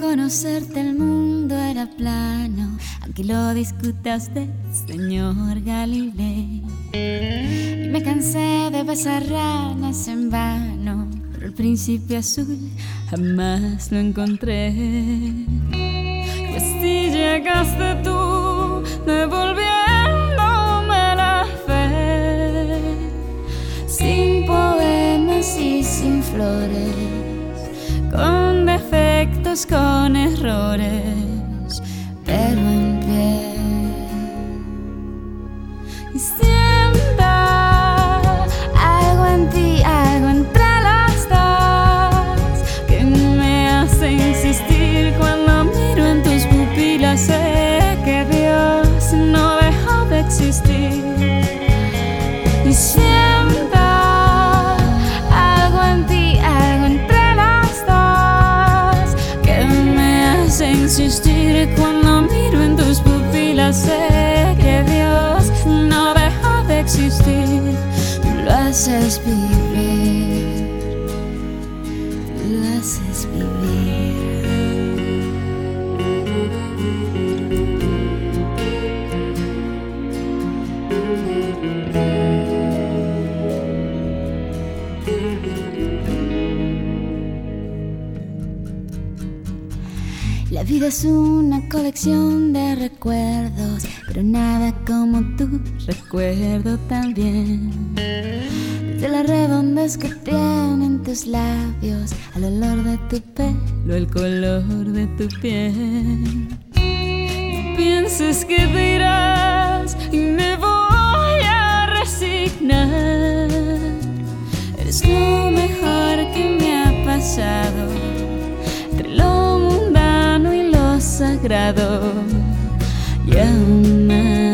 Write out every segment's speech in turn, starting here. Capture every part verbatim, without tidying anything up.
conocerte el mundo era plano, aunque lo discuta usted, señor Galileo. Y me cansé de besar ranas en vano, pero el príncipe azul jamás lo encontré. Y así llegaste tú, devolviéndome la fe, sin poemas y sin flores, con defectos, con errores, pero en pie. Y siento algo en ti, algo entre las dos, que me hace insistir. Cuando miro en tus pupilas sé que Dios no dejó de existir. Y siento algo en ti, algo entre las dos, que me hace insistir. Cuando miro en tus pupilas sé que Dios no dejó de existir. Tú lo haces vivir, tú lo haces vivir. La vida es una colección de recuerdos, pero nada como tu recuerdo también. Desde la redondez que tienen tus labios, al olor de tu pelo, el color de tu piel. No pienses que te irás y me voy a resignar. Eres lo mejor que me ha pasado, entre lo mundano y lo sagrado, y aún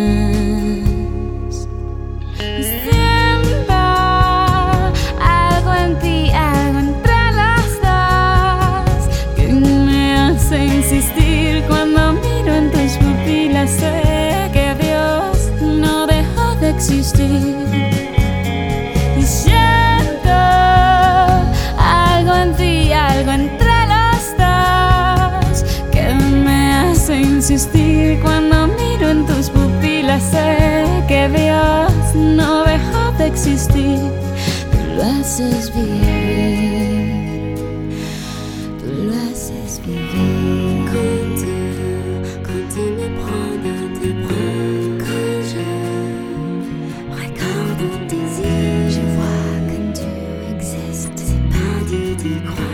más. Siento algo en ti, algo entre las dos, que me hace insistir. Cuando miro en tus pupilas sé que Dios no dejó de existir. Y siento algo en ti, algo entre las dos, que me hace insistir. Cuando miro en tus pupilas sé que Dios no dejó de existir. Tú lo haces vivir, tú lo haces vivir. Quand tu, quand tu me prends dans tes bras, quand je regarde dans tes yeux, je vois que tu existes. C'est pas dit d'y croire.